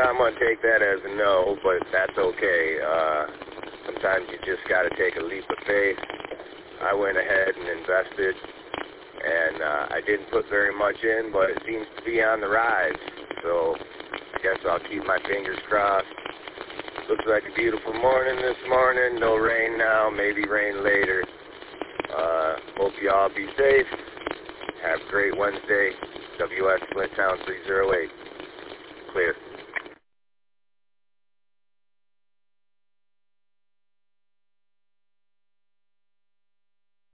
I'm going to take that as a no, but that's okay. Sometimes you just got to take a leap of faith. I went ahead and invested, and I didn't put very much in, but it seems to be on the rise. So I guess I'll keep my fingers crossed. Looks like a beautiful morning this morning. No rain now, maybe rain later. Hope you all be safe. Have a great Wednesday. WS Flint Town 308. Clear.